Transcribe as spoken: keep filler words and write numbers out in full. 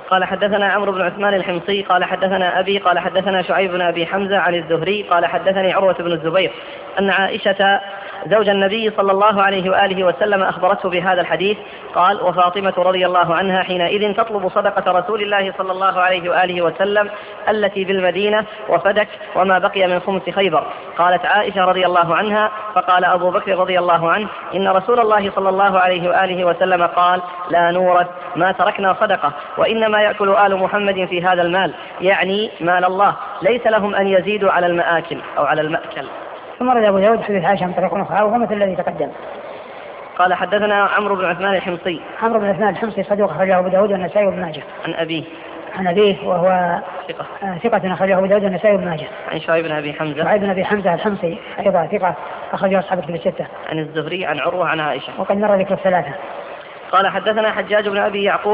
قال حدثنا عمرو بن عثمان الحمصي قال حدثنا أبي قال حدثنا شعيب بن أبي حمزة عن الزهري قال حدثني عروة بن الزبير أن عائشة زوج النبي صلى الله عليه وآله وسلم أخبرته بهذا الحديث. قال وفاطمة رضي الله عنها حينئذ تطلب صدقة رسول الله صلى الله عليه وآله وسلم التي بالمدينة وفدك وما بقي من خمس خيبر. قالت عائشة رضي الله عنها فقال أبو بكر رضي الله عنه إن رسول الله صلى الله عليه وآله وسلم قال لا نورث ما تركنا صدقة وإنما يأكل آل محمد في هذا المال، يعني مال الله، ليس لهم أن يزيدوا على المآكل أو على المأكل. ثم رد أبو داود حديث عائشة من طريق أخرى وهو مثل الذي تقدم. قال حدثنا عمرو بن عثمان الحمصي. عمرو بن عثمان الحمصي صدوق أخرجه أبو داود والنسائي وابن ماجه. عن أبيه. عن أبيه وهو ثقة. ثقة أخرجه أبو داود والنسائي وابن ماجه. عن شعيب بن أبي حمزة. شعيب بن أبي حمزة الحمصي أيضا ثقة أخرجه أصحاب الكتب الستة. عن الزهري عن عروة عن عائشة. وقد مر ذكر الثلاثة. قال حدثنا حجاج بن أبي يعقوب